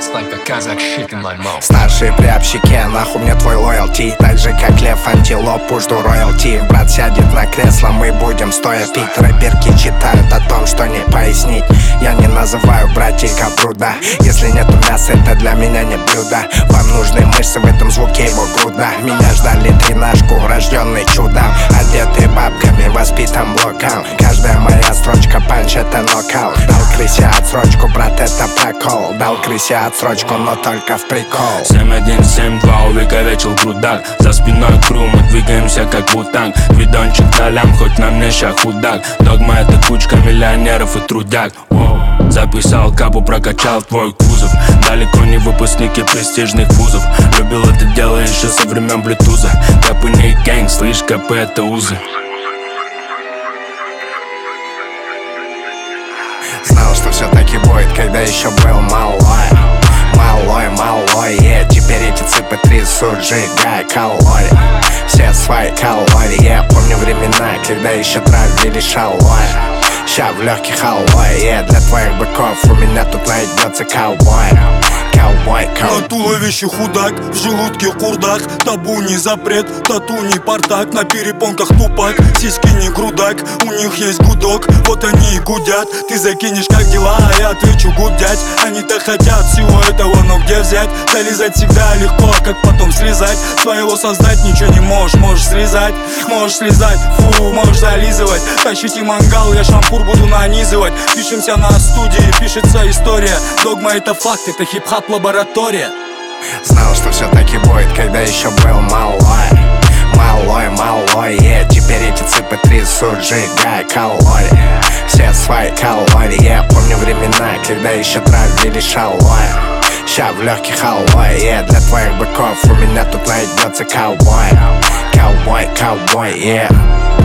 It's like a Kazakh shit in my mouth. Старшие при общаке, нахуй мне твой лоялти. Так же как лев антилоп, жду роялти. Брат сядет на кресло, мы будем стоя пить. Рэперки читают о том, что не пояснить. Я не называю братьев как бруда. Если нету мяса, это для меня не блюдо. Вам нужны мышцы, в этом звуке его груда. Меня ждали тренажку, рожденный чудом. Одетый бабками, воспитан блоком. Каждая моя строчка панч, это нокаут. Дал крысе отсрочку, брат, это прокол. Дал крысе отсрочку, но только в прикол. 7172 увековечил грудак. За спиной кру, мы двигаемся как вутанг. Видончик на лям, хоть на мне ща худак. Догма это кучка миллионеров и трудяг. Записал капу, прокачал твой кузов. Далеко не выпускники престижных вузов. Любил это дело еще со времен блютуза. Капы не гэнг, слышь, капы это узы. Знал, что все таки будет, когда еще был малой. Малой, теперь эти цыпы трясут, сжигая калории. Все свои калории, я помню времена, когда еще травили шалой. Ща в легких алой, для твоих быков у меня тут найдется ковбой. На туловище худак, в желудке курдак. Табу не запрет, тату не портак. На перепонках тупак, сиськи не грудак. У них есть гудок, вот они и гудят. Ты закинешь как дела, а я отвечу гудять. Они-то хотят всего этого, но где взять? Залезать всегда легко, как потом слезать. Своего создать ничего не можешь, можешь срезать. Можешь слезать, фу, можешь зализывать. Тащите мангал, я шампур буду нанизывать. Пишемся на студии, пишется история. Догма это факт, это хип-хап лаборатория. Знал, что все таки будет, когда еще был малой. Малой, теперь эти цыпы трясут, сжигая калории. Все свои калории, я помню времена, когда еще травили шалой. Ща в легких алой, для твоих быков у меня тут найдется ковбой. Ковбой,